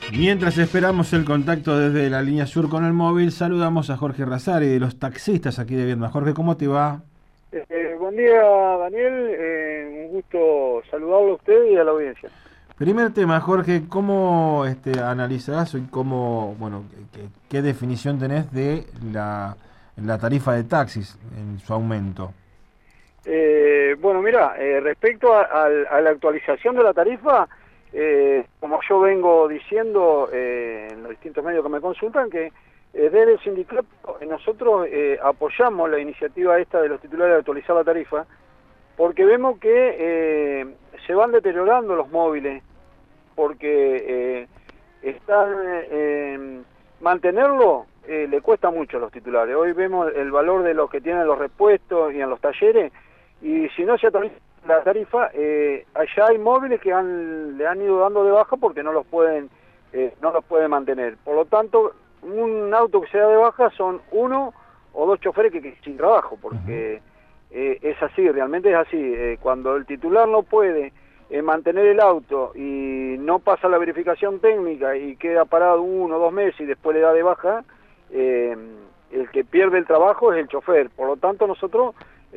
Mientras esperamos el contacto desde la línea sur con el móvil, saludamos a Jorge Razari de los taxistas aquí de Viedma. Jorge, ¿cómo te va? Buen día, Daniel. Un gusto saludarlo a usted y a la audiencia. Primer tema, Jorge, ¿cómo analizás y qué definición tenés de la tarifa de taxis en su aumento? Bueno, mira, respecto a la actualización de la tarifa, como yo vengo diciendo en los distintos medios que me consultan, que desde el sindicato nosotros apoyamos la iniciativa esta de los titulares de actualizar la tarifa, porque vemos que se van deteriorando los móviles, porque mantenerlo le cuesta mucho a los titulares. Hoy vemos el valor de los que tienen los repuestos y en los talleres, y si no se actualiza la tarifa, allá hay móviles que le han ido dando de baja porque no los pueden mantener. Por lo tanto, un auto que se da de baja son uno o dos choferes que sin trabajo, porque es así, realmente es así. Cuando el titular no puede mantener el auto y no pasa la verificación técnica y queda parado 1 o 2 meses y después le da de baja, el que pierde el trabajo es el chofer. Por lo tanto, nosotros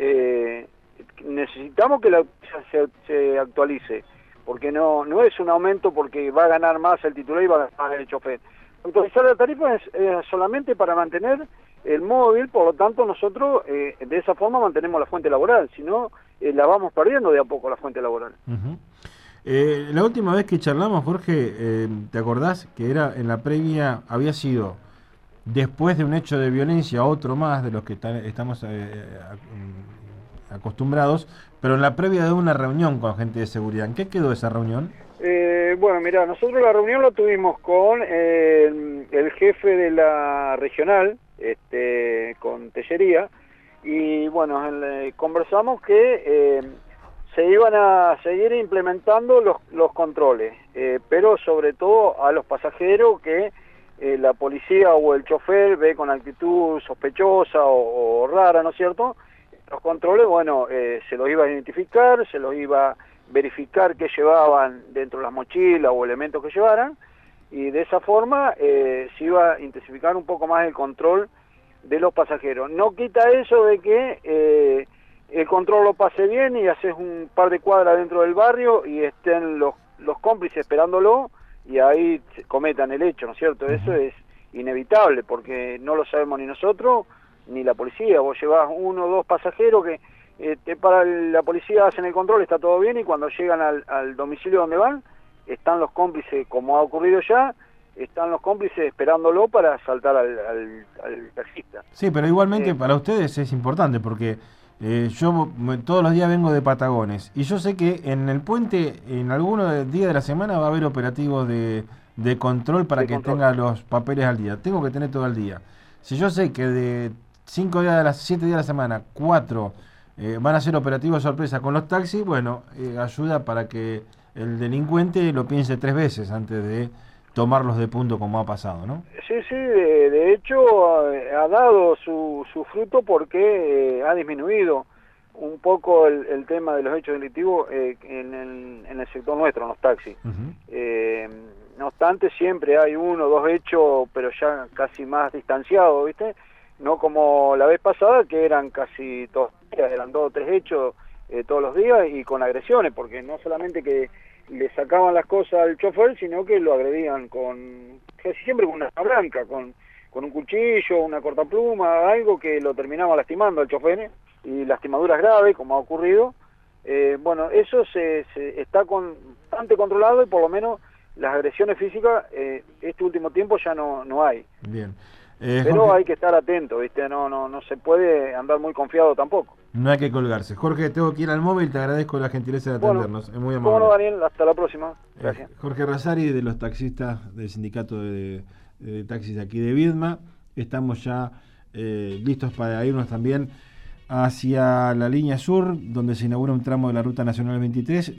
necesitamos que se actualice, porque no es un aumento porque va a ganar más el titular y va a ganar más el chofer. Actualizar la tarifa es solamente para mantener el móvil. Por lo tanto nosotros de esa forma mantenemos la fuente laboral, si no la vamos perdiendo de a poco la fuente laboral. La última vez que charlamos, Jorge, ¿te acordás que era en la previa, había sido después de un hecho de violencia, otro más de los que estamos acostumbrados, pero en la previa de una reunión con gente de seguridad? ¿En qué quedó esa reunión? Bueno, mira, nosotros la reunión la tuvimos con el jefe de la regional, con Tellería, y bueno, conversamos que se iban a seguir implementando los controles, pero sobre todo a los pasajeros que la policía o el chofer ve con actitud sospechosa o rara, ¿no es cierto? Los controles, bueno, se los iba a identificar, se los iba a verificar qué llevaban dentro de las mochilas o elementos que llevaran, y de esa forma se iba a intensificar un poco más el control de los pasajeros. No quita eso de que el control lo pase bien y haces un par de cuadras dentro del barrio y estén los cómplices esperándolo y ahí cometan el hecho, ¿no es cierto? Eso es inevitable porque no lo sabemos ni nosotros ni la policía. Vos llevas 1 o 2 pasajeros que para la policía hacen el control, está todo bien, y cuando llegan al domicilio donde van, están los cómplices, como ha ocurrido ya, están los cómplices esperándolo para asaltar al taxista. Sí, pero igualmente para ustedes es importante porque yo todos los días vengo de Patagones y yo sé que en el puente, en algunos días de la semana va a haber operativos de control para que tenga los papeles al día. Tengo que tener todo el día. Si yo sé que de 5 días de las 7 días de la semana, 4 van a ser operativos sorpresa con los taxis, bueno, ayuda para que el delincuente lo piense 3 veces antes de tomarlos de punto como ha pasado, ¿no? Sí, de hecho ha dado su fruto porque ha disminuido un poco el tema de los hechos delictivos en el sector nuestro, en los taxis. No obstante, siempre hay 1 o 2 hechos, pero ya casi más distanciados, ¿viste? No como la vez pasada, que eran casi todos los días, eran 2 o 3 hechos todos los días y con agresiones, porque no solamente que le sacaban las cosas al chofer, sino que lo agredían casi siempre con una arma blanca, con un cuchillo, una cortapluma, algo que lo terminaba lastimando al chofer, y lastimaduras graves, como ha ocurrido. Bueno, eso se está bastante controlado y por lo menos las agresiones físicas este último tiempo ya no hay. Bien. Pero Jorge, hay que estar atento, ¿viste? No se puede andar muy confiado tampoco. No hay que colgarse. Jorge, tengo que ir al móvil, te agradezco la gentileza de atendernos. Es muy amable. Bueno, Daniel, hasta la próxima. Gracias. Jorge Razari, de los taxistas del sindicato de taxis de aquí de Viedma. Estamos ya listos para irnos también hacia la línea sur, donde se inaugura un tramo de la Ruta Nacional 23.